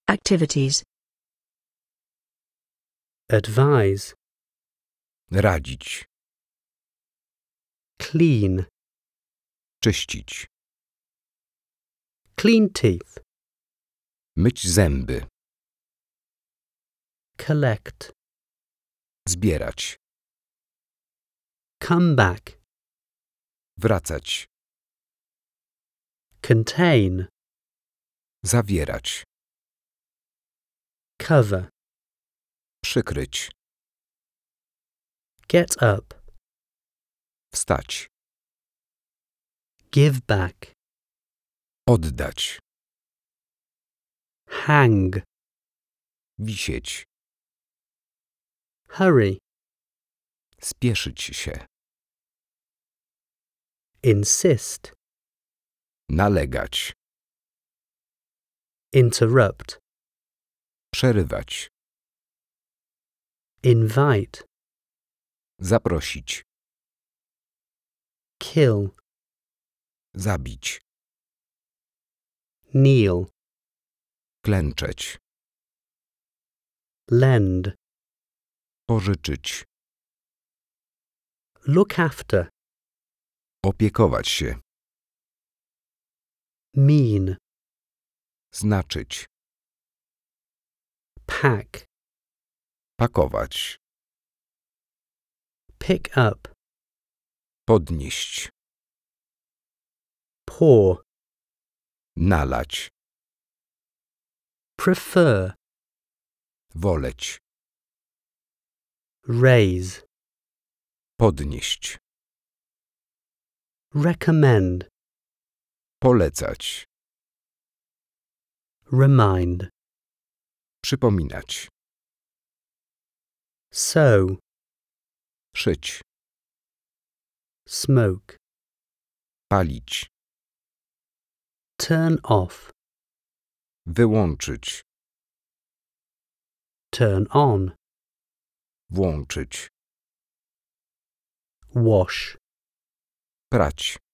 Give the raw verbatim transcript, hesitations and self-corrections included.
Activities. Advise. Radzić. Clean. Czyścić. Clean teeth. Myć zęby. Collect. Zbierać. Come back. Wracać. Contain. Zawierać. Cover. Przykryć. Get up. Wstać. Give back. Oddać. Hang. Wisieć. Hurry. Spieszyć się. Insist. Nalegać. Interrupt. Przerywać. Invite. Zaprosić. Kill. Zabić. Kneel. Klęczeć. Lend. Pożyczyć. Look after. Opiekować się. Mean. Znaczyć. Pack. Pakować. Pick up. Podnieść. Pour. Nalać. Prefer. Woleć. Raise. Podnieść. Recommend. Polecać. Remind. Przypominać. Sew. Szyć. Smoke. Palić. Turn off. Wyłączyć. Turn on. Włączyć. Wash. Prać.